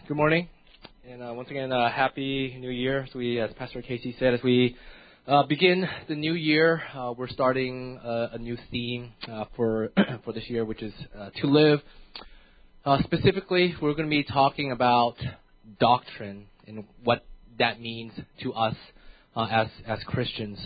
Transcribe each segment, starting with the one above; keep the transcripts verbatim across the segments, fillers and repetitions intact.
Good morning, and uh, once again, uh, Happy New Year. As we, as Pastor Casey said, as we uh, begin the new year, uh, we're starting uh, a new theme uh, for for this year, which is uh, to live. Uh, specifically, we're going to be talking about doctrine and what that means to us uh, as as Christians.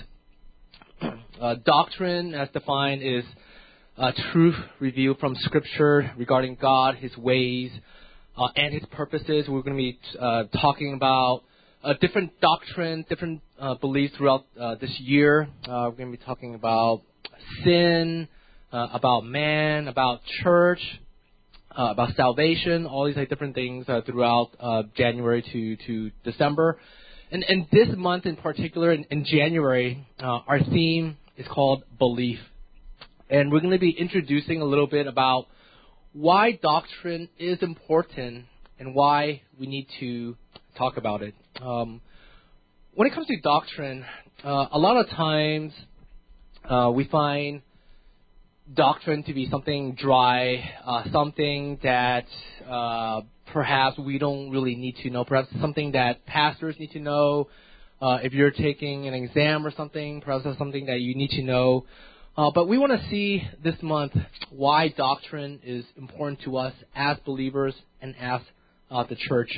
Uh, doctrine, as defined, is uh, truth revealed from Scripture regarding God, His ways, uh, and His purposes. We're going to be uh, talking about uh, different doctrine, different uh, beliefs throughout uh, this year. Uh, we're going to be talking about sin, uh, about man, about church, uh, about salvation, all these like different things uh, throughout uh, January to, to December. And, and this month in particular, in, in January, uh, our theme is called belief. And we're going to be introducing a little bit about why doctrine is important and why we need to talk about it. Um, when it comes to doctrine, uh, a lot of times uh, we find doctrine to be something dry, uh, something that uh, perhaps we don't really need to know, perhaps something that pastors need to know. Uh, if you're taking an exam or something, perhaps that's something that you need to know. Uh, but we want to see this month why doctrine is important to us as believers and as uh, the church.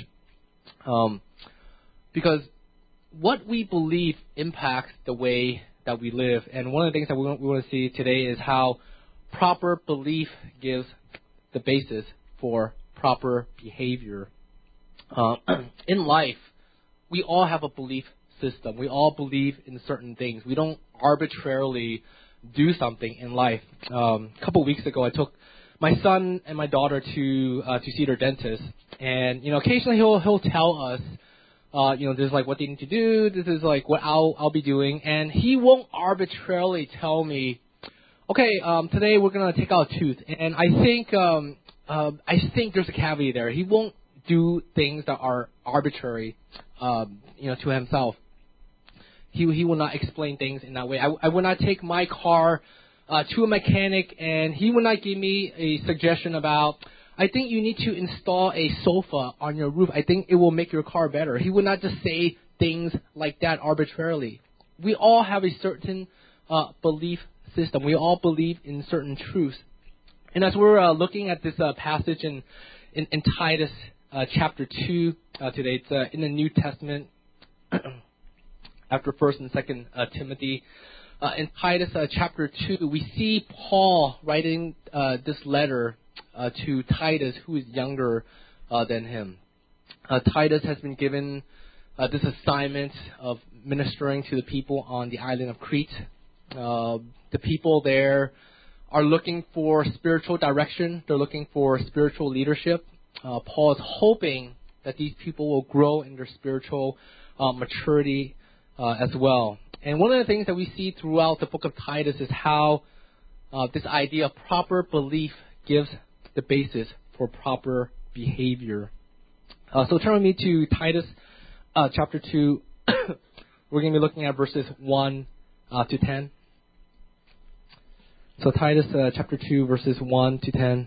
Um, because what we believe impacts the way that we live. And one of the things that we want, we want to see today is how proper belief gives the basis for proper behavior. Uh, in life, we all have a belief system. We all believe in certain things. We don't arbitrarily do something in life. Um, a couple weeks ago, I took my son and my daughter to uh, to see their dentist, and you know, occasionally he'll he'll tell us, uh, you know, this is like what they need to do. This is like what I'll I'll be doing, and he won't arbitrarily tell me, okay, um, today we're gonna take out a tooth, and I think um, uh, I think there's a cavity there. He won't do things that are arbitrary, um, you know, to himself. He he will not explain things in that way. I, I will not take my car uh, to a mechanic, and he will not give me a suggestion about, I think you need to install a sofa on your roof. I think it will make your car better. He will not just say things like that arbitrarily. We all have a certain uh, belief system. We all believe in certain truths. And as we're uh, looking at this uh, passage in, in, in Titus uh, chapter two uh, today, it's uh, in the New Testament, after First and Second uh, Timothy. Uh, in Titus uh, chapter two, we see Paul writing uh, this letter uh, to Titus, who is younger uh, than him. Uh, Titus has been given uh, this assignment of ministering to the people on the island of Crete. Uh, the people there are looking for spiritual direction. They're looking for spiritual leadership. Uh, Paul is hoping that these people will grow in their spiritual uh, maturity Uh, as well. And one of the things that we see throughout the book of Titus is how uh, this idea of proper belief gives the basis for proper behavior. Uh, so turn with me to Titus uh, chapter two. We're going to be looking at verses one uh, to ten. So Titus uh, chapter two, verses one to ten.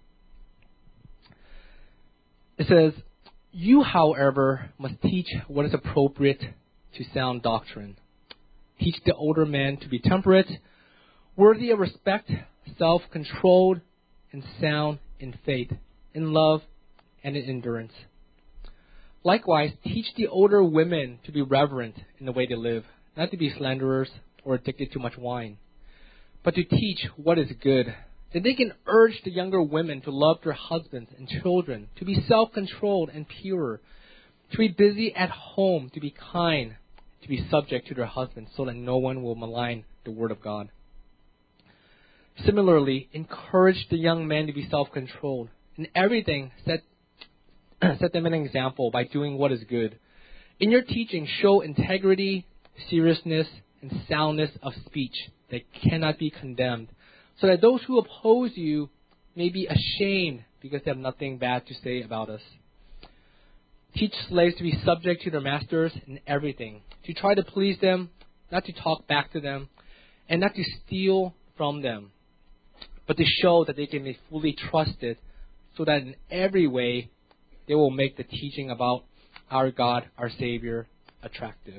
It says, "You, however, must teach what is appropriate to sound doctrine. Teach the older men to be temperate, worthy of respect, self-controlled, and sound in faith, in love, and in endurance. Likewise, teach the older women to be reverent in the way they live, not to be slanderers or addicted to much wine, but to teach what is good, that they can urge the younger women to love their husbands and children, to be self-controlled and pure, to be busy at home, to be kind, to be subject to their husbands, so that no one will malign the word of God. Similarly, encourage the young men to be self-controlled. In everything, set, set them an example by doing what is good. In your teaching, show integrity, seriousness, and soundness of speech that cannot be condemned, so that those who oppose you may be ashamed because they have nothing bad to say about us. Teach slaves to be subject to their masters in everything, to try to please them, not to talk back to them, and not to steal from them, but to show that they can be fully trusted, so that in every way they will make the teaching about our God, our Savior, attractive.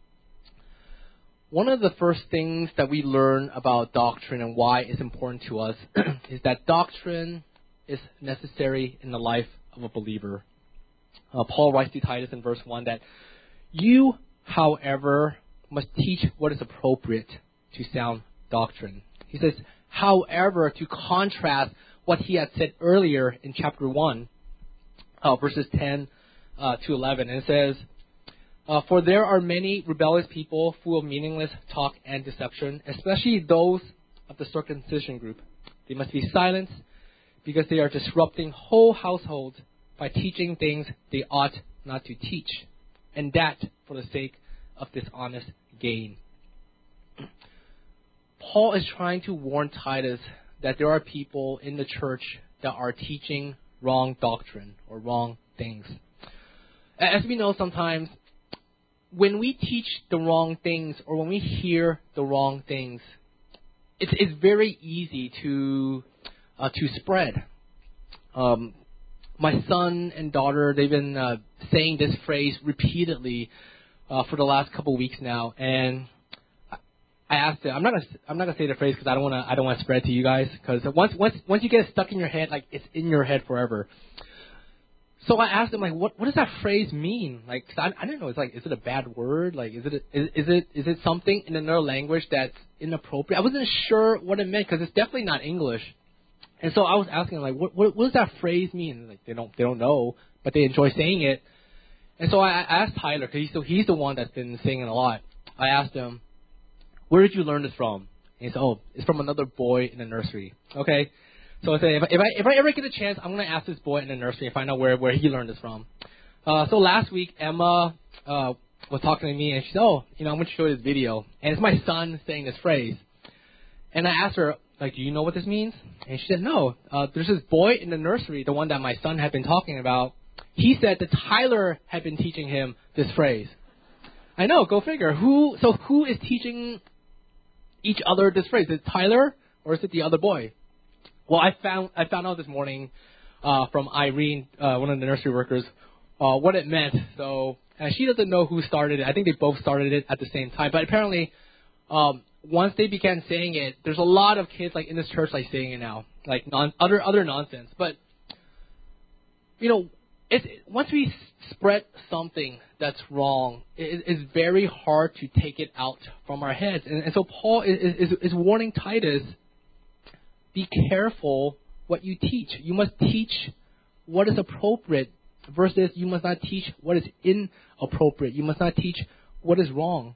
One of the first things that we learn about doctrine and why it's important to us is that doctrine is necessary in the life of a believer. Uh, Paul writes to Titus in verse one that you, however, must teach what is appropriate to sound doctrine. He says, however, to contrast what he had said earlier in chapter one, uh, verses ten uh, to eleven. And it says, uh, for there are many rebellious people full of meaningless talk and deception, especially those of the circumcision group. They must be silenced because they are disrupting whole households by teaching things they ought not to teach, and that for the sake of dishonest gain. Paul is trying to warn Titus that there are people in the church that are teaching wrong doctrine or wrong things. As we know, sometimes when we teach the wrong things or when we hear the wrong things, it's, it's very easy to uh, to spread. Um, my son and daughter, they've been uh, saying this phrase repeatedly uh, for the last couple of weeks now, and I asked them. I'm not gonna. I'm not gonna say the phrase because I don't want to. I don't want to spread it to you guys because once once once you get it stuck in your head, like it's in your head forever. So I asked them, like, what what does that phrase mean? Like, 'cause I I didn't know. It's like, is it a bad word? Like, is it a, is, is it is it something in another language that's inappropriate? I wasn't sure what it meant because it's definitely not English. And so I was asking them, like, what, what what does that phrase mean? Like, they don't they don't know, but they enjoy saying it. And so I, I asked Tyler because he's so he's the one that's been saying it a lot. I asked him, where did you learn this from? And he said, oh, it's from another boy in the nursery. Okay. So I said, if I, if I, if I ever get a chance, I'm going to ask this boy in the nursery and find out where, where he learned this from. Uh, so last week, Emma uh, was talking to me, and she said, oh, you know, I'm going to show you this video. And it's my son saying this phrase. And I asked her, like, do you know what this means? And she said, no. Uh, there's this boy in the nursery, the one that my son had been talking about. He said that Tyler had been teaching him this phrase. I know, go figure. Who? So who is teaching each other this phrase? Is it Tyler or is it the other boy? Well, I found I found out this morning uh, from Irene, uh, one of the nursery workers, uh, what it meant. So uh, she doesn't know who started it. I think they both started it at the same time. But apparently, um, once they began saying it, there's a lot of kids like in this church like saying it now, like non other other nonsense. But you know, it's, once we spread something that's wrong, it, it's very hard to take it out from our heads. And, and so Paul is, is, is warning Titus, be careful what you teach. You must teach what is appropriate versus you must not teach what is inappropriate. You must not teach what is wrong.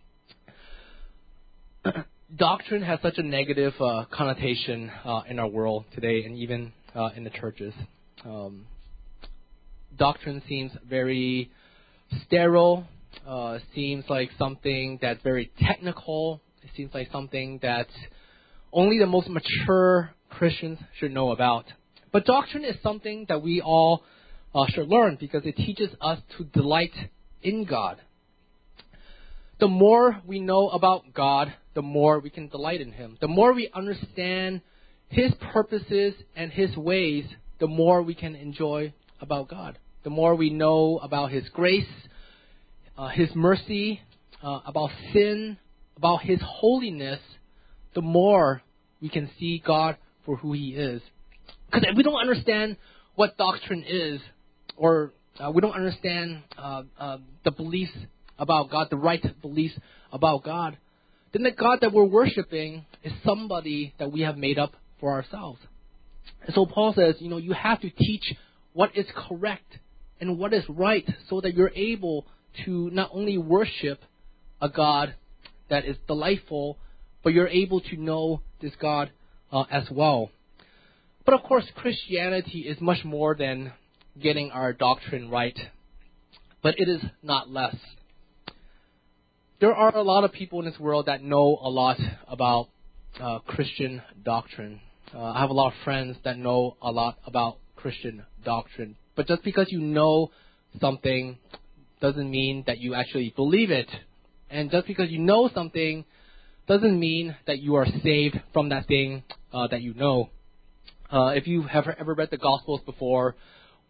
Doctrine has such a negative uh, connotation uh, in our world today and even uh, in the churches. Um, doctrine seems very sterile, uh, seems like something that's very technical. It seems like something that only the most mature Christians should know about. But doctrine is something that we all uh, should learn because it teaches us to delight in God. The more we know about God, the more we can delight in Him. The more we understand His purposes and His ways, the more we can enjoy about God. The more we know about His grace, uh, His mercy, uh, about sin, about His holiness, the more we can see God for who He is. Because if we don't understand what doctrine is, or uh, we don't understand uh, uh, the beliefs about God, the right beliefs about God, then the God that we're worshiping is somebody that we have made up for ourselves. And so Paul says, you know, you have to teach what is correct and what is right so that you're able to not only worship a God that is delightful, but you're able to know this God uh, as well. But of course, Christianity is much more than getting our doctrine right, but it is not less. There are a lot of people in this world that know a lot about uh, Christian doctrine. Uh, I have a lot of friends that know a lot about Christian doctrine. But just because you know something doesn't mean that you actually believe it. And just because you know something doesn't mean that you are saved from that thing uh, that you know. Uh, if you have ever read the Gospels before,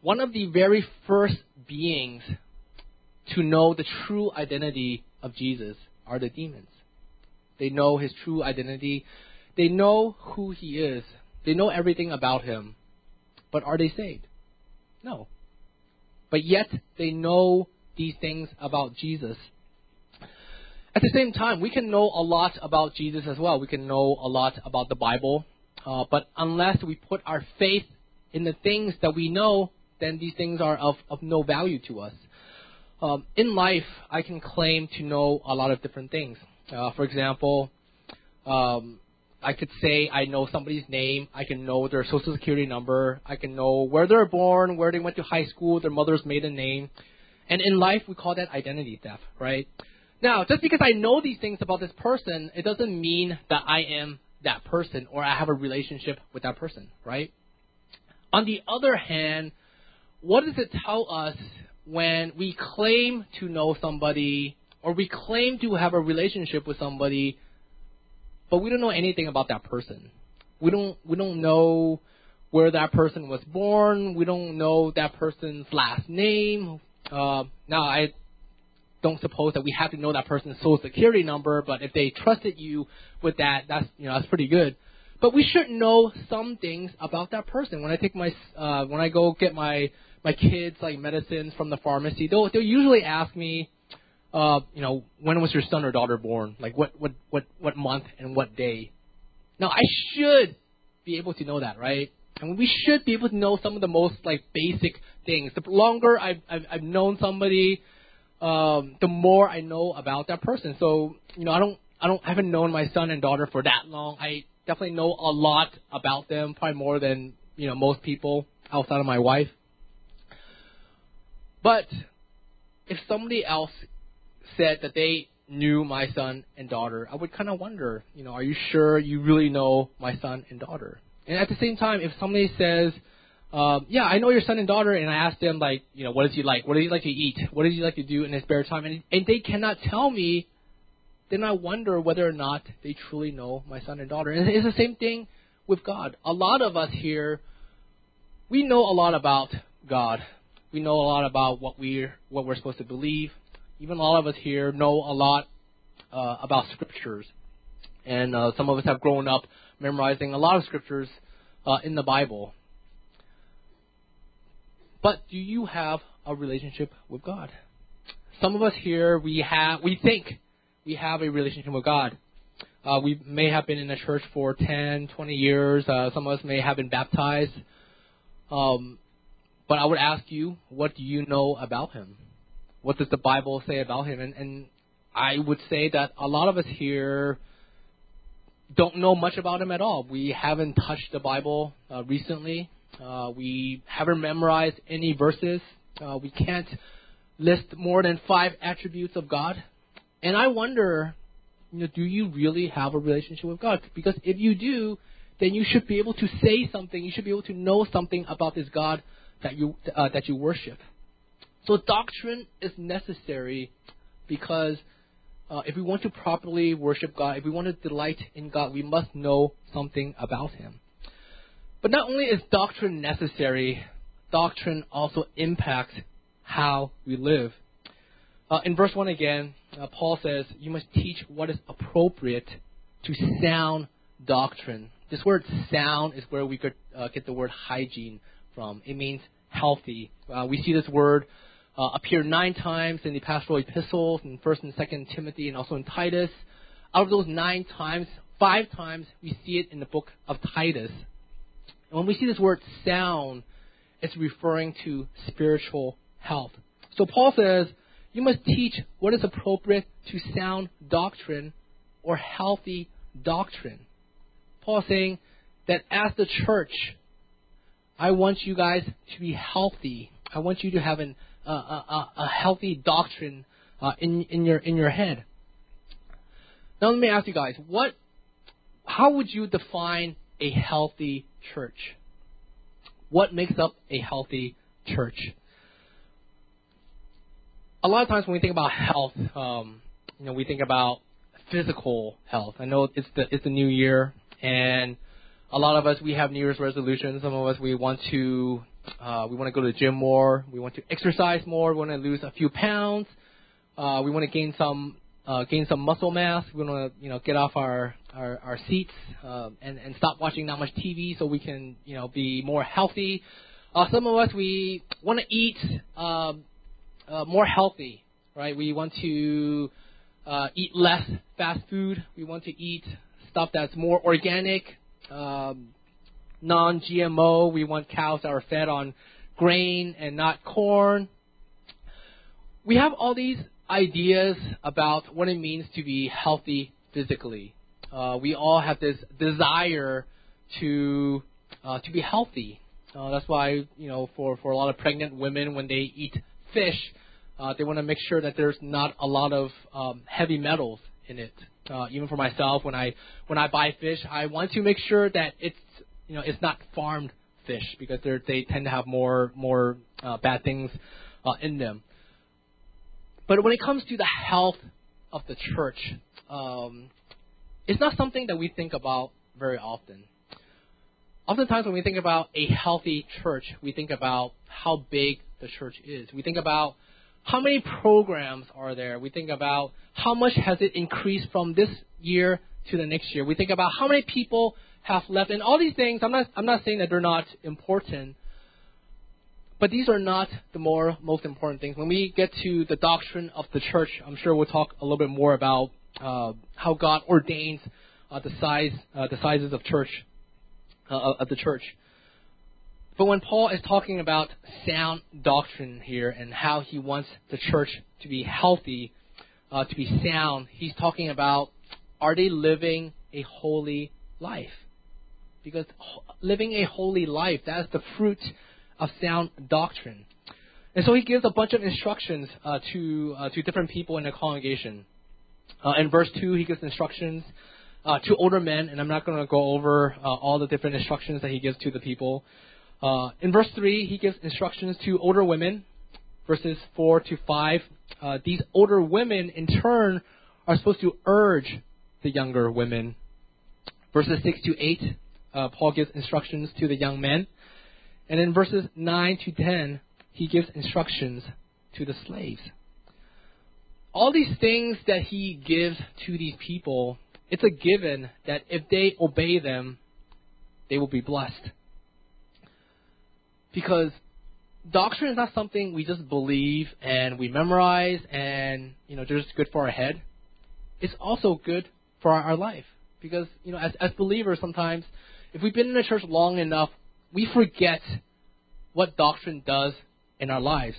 one of the very first beings to know the true identity of Jesus are the demons. They know his true identity. They know who he is. They know everything about him. But are they saved? No. But yet they know these things about Jesus. At the same time, we can know a lot about Jesus as well. We can know a lot about the Bible. Uh, but unless we put our faith in the things that we know, then these things are of, of no value to us. Um, in life, I can claim to know a lot of different things. Uh, for example, um, I could say I know somebody's name. I can know their social security number. I can know where they're born, where they went to high school, their mother's maiden name. And in life, we call that identity theft, right? Now, just because I know these things about this person, it doesn't mean that I am that person or I have a relationship with that person, right? On the other hand, what does it tell us when we claim to know somebody or we claim to have a relationship with somebody, but we don't know anything about that person? We don't we don't know where that person was born. We don't know that person's last name. Uh, now, I don't suppose that we have to know that person's social security number, but if they trusted you with that, that's you know that's pretty good. But we should know some things about that person. When I take my uh, when I go get my my kids like medicines from the pharmacy, they'll they'll usually ask me, uh, you know, when was your son or daughter born? Like what what what what month and what day? Now I should be able to know that, right? And we should be able to know some of the most like basic things. The longer I've I've, I've known somebody, um, the more I know about that person. So you know, I don't I don't I haven't known my son and daughter for that long. I definitely know a lot about them, probably more than you know most people outside of my wife. But if somebody else said that they knew my son and daughter, I would kind of wonder, you know, are you sure you really know my son and daughter? And at the same time, if somebody says, um, yeah, I know your son and daughter, and I ask them, like, you know, what does he like? What does he like to eat? What does he like to do in his spare time? And, and they cannot tell me, then I wonder whether or not they truly know my son and daughter. And it's the same thing with God. A lot of us here, we know a lot about God. We know a lot about what we're what we're supposed to believe. Even a lot of us here know a lot uh, about scriptures, and uh, some of us have grown up memorizing a lot of scriptures uh, in the Bible. But do you have a relationship with God? Some of us here, we have we think we have a relationship with God. Uh, we may have been in the church for ten, twenty years. Uh, some of us may have been baptized. Um, But I would ask you, what do you know about him? What does the Bible say about him? And, and I would say that a lot of us here don't know much about him at all. We haven't touched the Bible uh, recently. Uh, we haven't memorized any verses. Uh, we can't list more than five attributes of God. And I wonder, you know, do you really have a relationship with God? Because if you do, then you should be able to say something. You should be able to know something about this God that you uh, that you worship. So doctrine is necessary because uh, if we want to properly worship God, if we want to delight in God, we must know something about him. But not only is doctrine necessary, doctrine also impacts how we live. Uh, in verse one again, uh, Paul says, you must teach what is appropriate to sound doctrine. This word sound is where we could uh, get the word hygiene from. It means healthy. Uh, we see this word uh, appear nine times in the pastoral epistles, in First and Second Timothy, and also in Titus. Out of those nine times, five times we see it in the book of Titus. And when we see this word sound, it's referring to spiritual health. So Paul says, you must teach what is appropriate to sound doctrine or healthy doctrine. Paul is saying that as the church, I want you guys to be healthy. I want you to have an, uh, a, a healthy doctrine uh, in in your in your head. Now let me ask you guys, what? How would you define a healthy church? What makes up a healthy church? A lot of times when we think about health, um, you know, we think about physical health. I know it's the it's the new year, and a lot of us, we have New Year's resolutions. Some of us, we want to Uh, we want to go to the gym more. We want to exercise more. We want to lose a few pounds. Uh, we want to gain some uh, gain some muscle mass. We want to you know get off our our, our seats uh, and and stop watching that much T V so we can you know be more healthy. Uh, some of us we want to eat uh, uh, more healthy, right? We want to uh, eat less fast food. We want to eat stuff that's more organic. Um, non-G M O. We want cows that are fed on grain and not corn. We have all these ideas about what it means to be healthy physically. Uh, we all have this desire to uh, to be healthy. Uh, that's why, you know, for, for a lot of pregnant women, when they eat fish, uh, they want to make sure that there's not a lot of um, heavy metals in it. Uh, even for myself, when I when I buy fish, I want to make sure that it's You know, it's not farmed fish because they they tend to have more more uh, bad things uh, in them. But when it comes to the health of the church, um, it's not something that we think about very often. Oftentimes, when we think about a healthy church, we think about how big the church is. We think about how many programs are there. We think about how much has it increased from this year to the next year. We think about how many people have left, and all these things. I'm not. I'm not saying that they're not important, but these are not the more most important things. When we get to the doctrine of the church, I'm sure we'll talk a little bit more about uh, how God ordains uh, the size, uh, the sizes of church, uh, of the church. But when Paul is talking about sound doctrine here and how he wants the church to be healthy, uh, to be sound, he's talking about, are they living a holy life? Because living a holy life, that's the fruit of sound doctrine. And so he gives a bunch of instructions uh, to uh, to different people in the congregation. Uh, in verse two, he gives instructions uh, to older men, and I'm not going to go over uh, all the different instructions that he gives to the people. Uh, in verse three, he gives instructions to older women. Verses four to five, uh, these older women, in turn, are supposed to urge the younger women. Verses six to eight, Uh, Paul gives instructions to the young men. And in verses nine to ten, he gives instructions to the slaves. All these things that he gives to these people, it's a given that if they obey them, they will be blessed. Because doctrine is not something we just believe and we memorize and, you know, just good for our head. It's also good for our, our life. Because, you know, as, as believers sometimes, if we've been in the church long enough, we forget what doctrine does in our lives.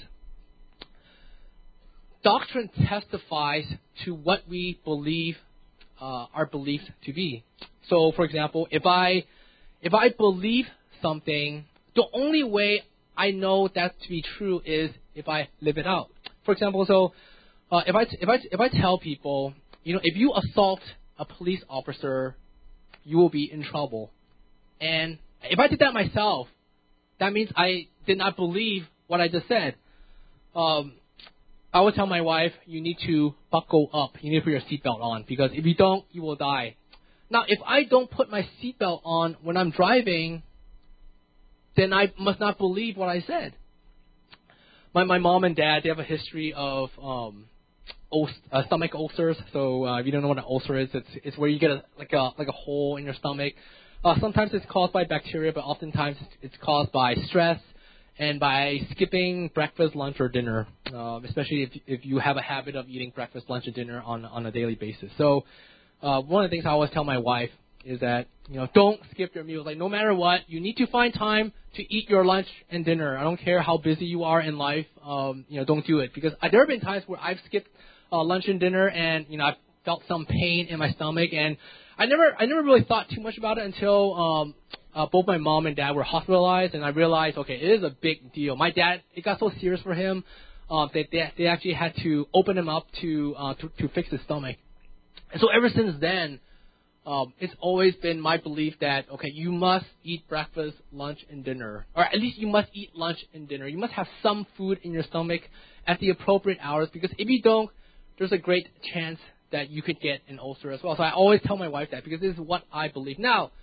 Doctrine testifies to what we believe uh, our beliefs to be. So, for example, if I if I believe something, the only way I know that to be true is if I live it out. For example, so uh, if I if I if I tell people, you know, if you assault a police officer, you will be in trouble. And if I did that myself, that means I did not believe what I just said. Um, I would tell my wife, you need to buckle up. You need to put your seatbelt on, because if you don't, you will die. Now, if I don't put my seatbelt on when I'm driving, then I must not believe what I said. My my mom and dad, they have a history of um, ul- uh, stomach ulcers. So uh, if you don't know what an ulcer is, it's it's where you get a, like a like a hole in your stomach. Uh, sometimes it's caused by bacteria, but oftentimes it's caused by stress and by skipping breakfast, lunch, or dinner, uh, especially if if you have a habit of eating breakfast, lunch, and dinner on, on a daily basis. So uh, one of the things I always tell my wife is that, you know, don't skip your meals. Like, no matter what, you need to find time to eat your lunch and dinner. I don't care how busy you are in life. Um, you know, don't do it. Because there have been times where I've skipped uh, lunch and dinner and, you know, I've felt some pain in my stomach, and I never, I never really thought too much about it until um, uh, both my mom and dad were hospitalized, and I realized, okay, it is a big deal. My dad, it got so serious for him uh, that they, they actually had to open him up to, uh, to to fix his stomach. And so ever since then, um, it's always been my belief that, okay, you must eat breakfast, lunch, and dinner, or at least you must eat lunch and dinner. You must have some food in your stomach at the appropriate hours, because if you don't, there's a great chance that you could get an ulcer as well. So I always tell my wife that, because this is what I believe. Now,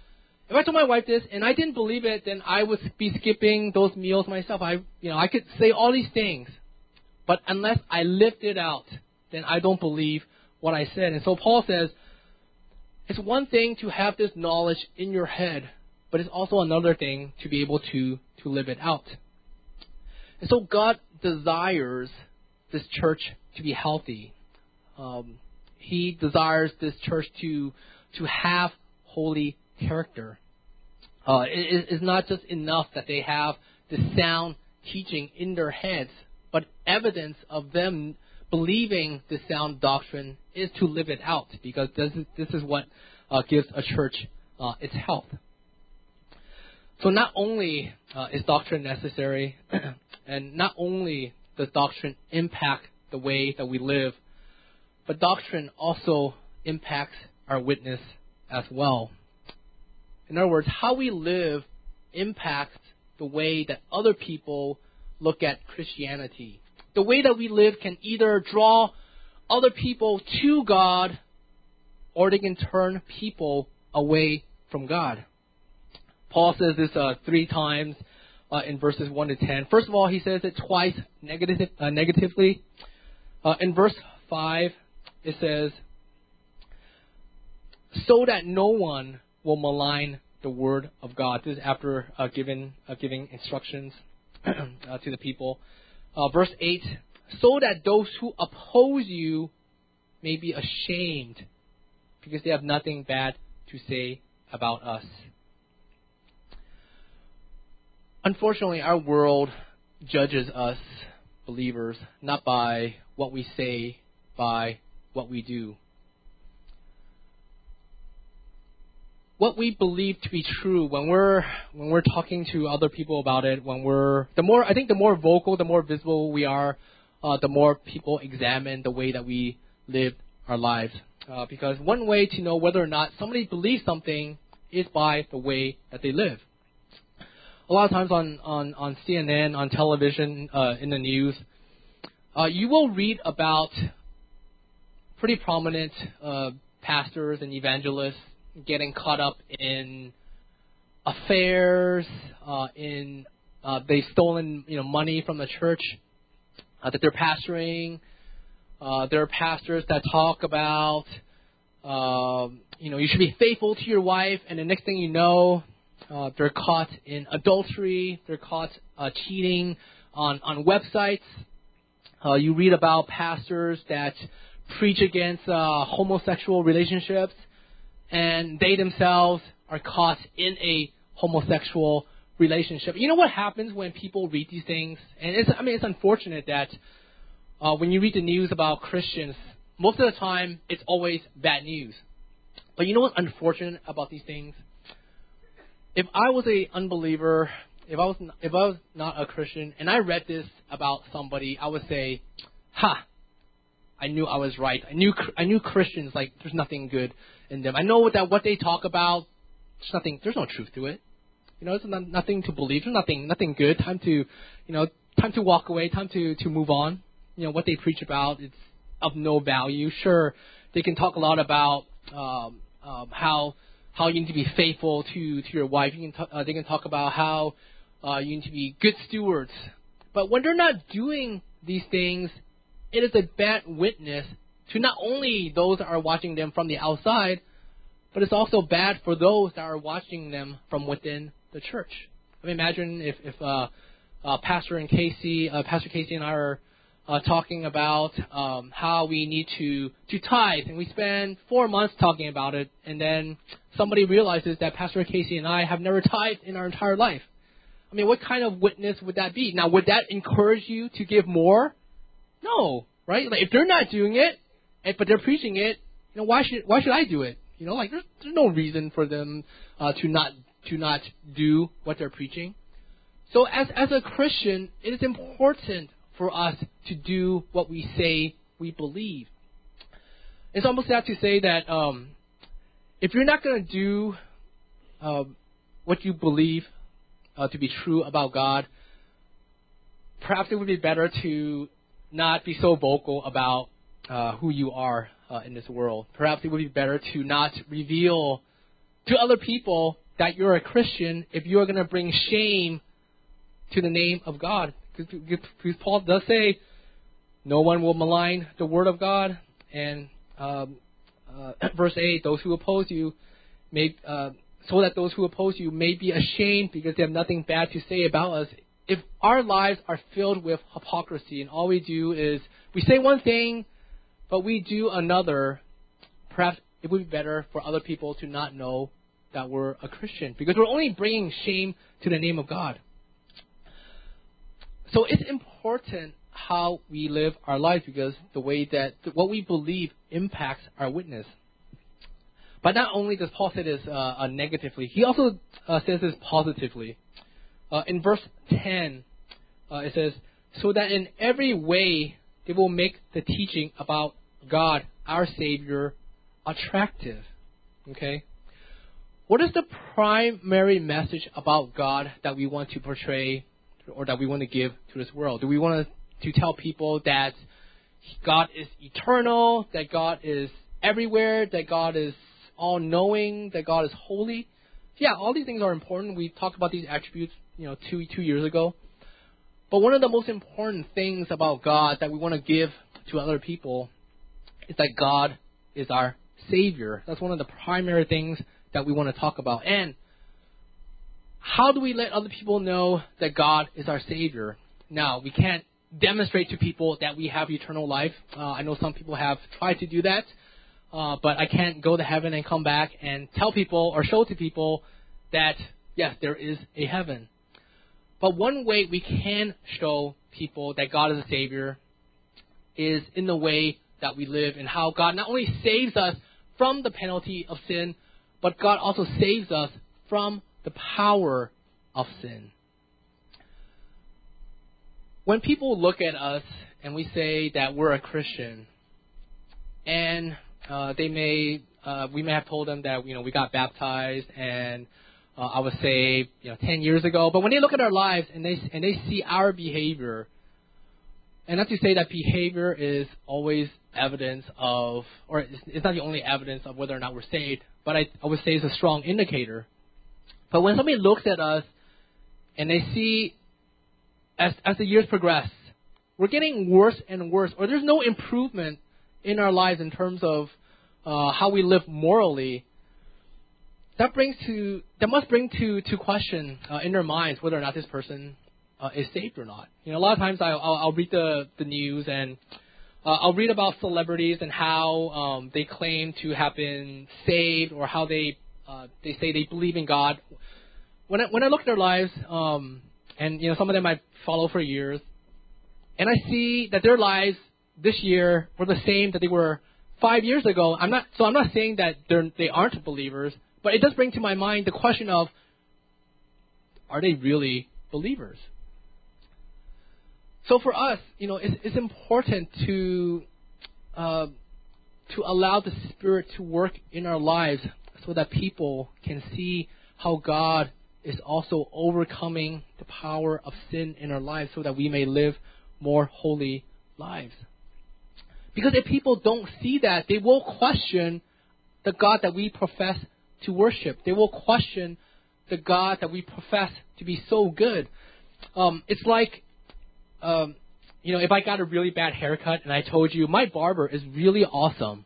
If I told my wife this and I didn't believe it, then I would be skipping those meals myself. I, you know, I could say all these things, but unless I lived it out, then I don't believe what I said. And so Paul says, it's one thing to have this knowledge in your head, but it's also another thing to be able to, to live it out. And so God desires this church to be healthy. Um, he desires this church to, to have holy character. Uh, it, it's not just enough that they have this sound teaching in their heads, but evidence of them believing this sound doctrine is to live it out, because this is, this is what uh, gives a church uh, its health. So not only uh, is doctrine necessary, and not only does doctrine impact the way that we live, but doctrine also impacts our witness as well. In other words, how we live impacts the way that other people look at Christianity. The way that we live can either draw other people to God, or they can turn people away from God. Paul says this uh, three times uh, in verses one to ten. First of all, he says it twice negative, uh, negatively. Uh, in verse five, it says, so that no one will malign the word of God. This is after uh, giving, uh, giving instructions uh, to the people. Uh, verse eight, so that those who oppose you may be ashamed, because they have nothing bad to say about us. Unfortunately, our world judges us, believers, not by what we say, by what we do. What we believe to be true, when we're when we're talking to other people about it, when we're the more I think the more vocal, the more visible we are, uh, the more people examine the way that we live our lives. Uh, because one way to know whether or not somebody believes something is by the way that they live. A lot of times on, on, on C N N, on television, uh, in the news, uh, you will read about pretty prominent uh, pastors and evangelists getting caught up in affairs, uh, in uh, they've stolen you know money from the church uh, that they're pastoring. Uh, there are pastors that talk about, um, you know, you should be faithful to your wife, and the next thing you know, uh, they're caught in adultery. They're caught uh, cheating on, on websites. Uh, you read about pastors that preach against uh, homosexual relationships, and they themselves are caught in a homosexual relationship. You know what happens when people read these things? And it's, I mean, it's unfortunate that Uh, when you read the news about Christians, most of the time it's always bad news. But you know what's unfortunate about these things? If I was a unbeliever, if I was not, if I was not a Christian, and I read this about somebody, I would say, "Ha! I knew I was right. I knew I knew Christians, like there's nothing good in them. I know that what they talk about, there's nothing. There's no truth to it. You know, there's nothing to believe. There's nothing nothing good. Time to, you know, time to walk away. Time to to move on." You know, what they preach about, it's of no value. Sure, they can talk a lot about um, um, how how you need to be faithful to, to your wife. You can t- uh, they can talk about how uh, you need to be good stewards. But when they're not doing these things, it is a bad witness to not only those that are watching them from the outside, but it's also bad for those that are watching them from within the church. I mean, imagine if, if uh, uh, Pastor and Casey, uh, Pastor Casey and I are Uh, talking about um, how we need to, to tithe, and we spend four months talking about it, and then somebody realizes that Pastor Casey and I have never tithed in our entire life. I mean, what kind of witness would that be? Now, would that encourage you to give more? No, right? Like, if they're not doing it, but they're preaching it, you know, why should why should I do it? You know, like there's, there's no reason for them uh, to not to not do what they're preaching. So, as as a Christian, it is important for us to do what we say we believe. It's almost sad to say that um, if you're not going to do uh, what you believe uh, to be true about God, perhaps it would be better to not be so vocal about uh, who you are uh, in this world. Perhaps it would be better to not reveal to other people that you're a Christian if you're going to bring shame to the name of God. Because Paul does say, no one will malign the word of God. And um, uh, verse eight, those who oppose you, may, uh, so that those who oppose you may be ashamed because they have nothing bad to say about us. If our lives are filled with hypocrisy and all we do is we say one thing, but we do another, perhaps it would be better for other people to not know that we're a Christian, because we're only bringing shame to the name of God. So it's important how we live our lives, because the way that what we believe impacts our witness. But not only does Paul say this uh, uh, negatively, he also uh, says this positively. Uh, in verse ten, uh, it says, so that in every way they will make the teaching about God, our Savior, attractive. Okay? What is the primary message about God that we want to portray or that we want to give to this world? Do we want to, to tell people that God is eternal, that God is everywhere, that God is all-knowing, that God is holy? Yeah, all these things are important. We talked about these attributes, you know, two two years ago. But one of the most important things about God that we want to give to other people is that God is our Savior. That's one of the primary things that we want to talk about. And how do we let other people know that God is our Savior? Now, we can't demonstrate to people that we have eternal life. Uh, I know some people have tried to do that, uh, but I can't go to heaven and come back and tell people or show to people that, yes, there is a heaven. But one way we can show people that God is a Savior is in the way that we live, and how God not only saves us from the penalty of sin, but God also saves us from the power of sin. When people look at us and we say that we're a Christian, and uh, they may, uh, we may have told them that, you know, we got baptized and uh, I was saved, you know, ten years ago. But when they look at our lives and they and they see our behavior, and not to say that behavior is always evidence of, or it's, it's not the only evidence of whether or not we're saved, but I, I would say it's a strong indicator. But when somebody looks at us and they see, as as the years progress, we're getting worse and worse, or there's no improvement in our lives in terms of uh, how we live morally, that brings to that must bring to to question uh, in their minds whether or not this person uh, is saved or not. You know, a lot of times I'll I'll, I'll read the the news and uh, I'll read about celebrities and how um, they claim to have been saved, or how they uh, they say they believe in God. When I, when I look at their lives, um, and you know, some of them I follow for years, and I see that their lives this year were the same that they were five years ago. I'm not so I'm not saying that they're they aren't believers, but it does bring to my mind the question of, are they really believers? So for us, you know, it's, it's important to uh, to allow the Spirit to work in our lives so that people can see how God is also overcoming the power of sin in our lives, so that we may live more holy lives. Because if people don't see that, they will question the God that we profess to worship. They will question the God that we profess to be so good. Um, it's like, um, you know, if I got a really bad haircut and I told you, my barber is really awesome,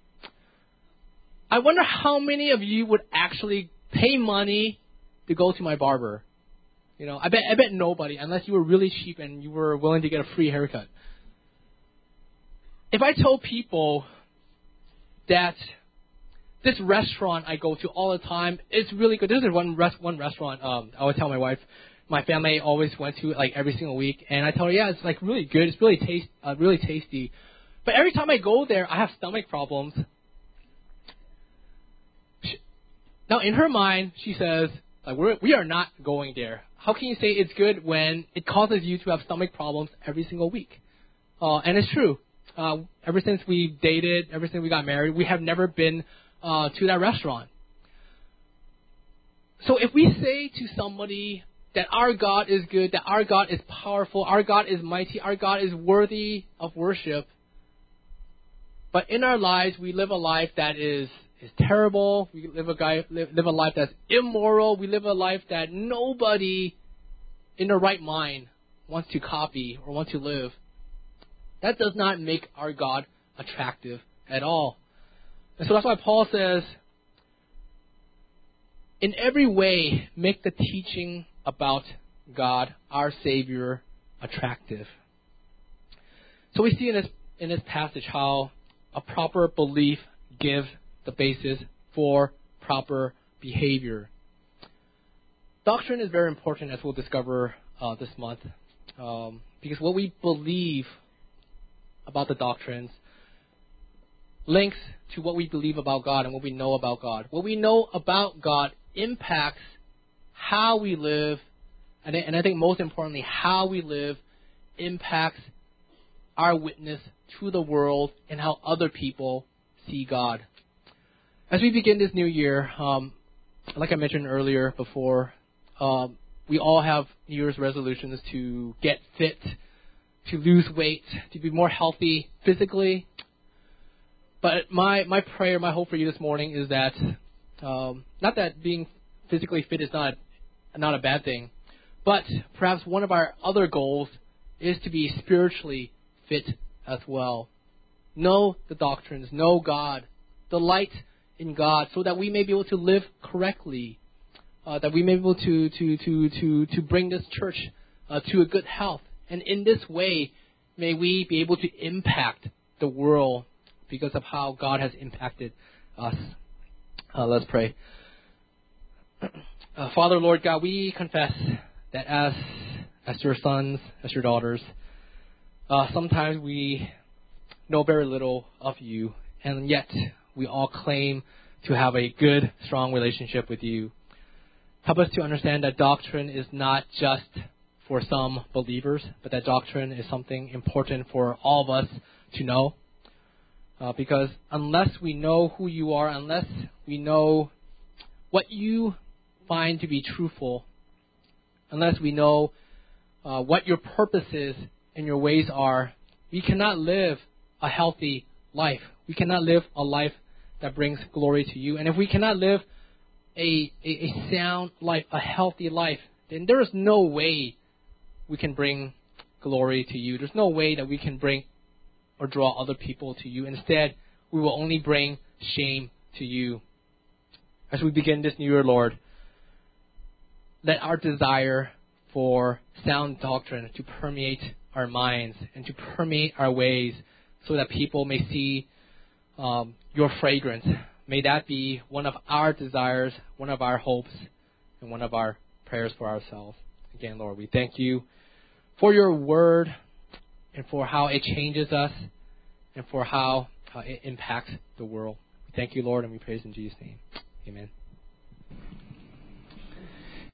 I wonder how many of you would actually pay money to go to my barber. You know, I bet I bet nobody, unless you were really cheap and you were willing to get a free haircut. If I told people that this restaurant I go to all the time is really good. There's one rest, one restaurant um, I would tell my wife, my family always went to like every single week, and I tell her, yeah, it's like really good. It's really taste, uh, really tasty. But every time I go there, I have stomach problems. She, now, in her mind, she says, like, we're, we are not going there. How can you say it's good when it causes you to have stomach problems every single week? Uh, and it's true. Uh, ever since we dated, ever since we got married, we have never been uh, to that restaurant. So if we say to somebody that our God is good, that our God is powerful, our God is mighty, our God is worthy of worship, but in our lives we live a life that is is terrible. We live a guy live, live a life that's immoral. We live a life that nobody in their right mind wants to copy or wants to live. That does not make our God attractive at all. And so that's why Paul says, in every way, make the teaching about God, our Savior, attractive. So we see in this in this passage how a proper belief gives the basis for proper behavior. Doctrine is very important, as we'll discover uh, this month, um, because what we believe about the doctrines links to what we believe about God and what we know about God. What we know about God impacts how we live, and, and I think most importantly, how we live impacts our witness to the world and how other people see God. As we begin this new year, um, like I mentioned earlier before, um, we all have New Year's resolutions to get fit, to lose weight, to be more healthy physically. But my, my prayer, my hope for you this morning is that, um, not that being physically fit is not, not a bad thing, but perhaps one of our other goals is to be spiritually fit as well. Know the doctrines, know God, delight in God, so that we may be able to live correctly, uh, that we may be able to, to, to, to, to bring this church uh, to a good health. And in this way, may we be able to impact the world because of how God has impacted us. Uh, let's pray. Uh, Father, Lord God, we confess that as as your sons, as your daughters, uh, sometimes we know very little of you, and yet we all claim to have a good, strong relationship with you. Help us to understand that doctrine is not just for some believers, but that doctrine is something important for all of us to know. Uh, because unless we know who you are, unless we know what you find to be truthful, unless we know uh, what your purposes and your ways are, we cannot live a healthy life. We cannot live a life that brings glory to you. And if we cannot live a, a, a sound life, a healthy life, then there is no way we can bring glory to you. There's no way that we can bring or draw other people to you. Instead, we will only bring shame to you. As we begin this new year, Lord, let our desire for sound doctrine to permeate our minds and to permeate our ways so that people may see um, your fragrance. May that be one of our desires, one of our hopes, and one of our prayers for ourselves. Again, Lord, we thank you for your word and for how it changes us and for how uh, it impacts the world. We thank you, Lord, and we praise in Jesus' name. Amen.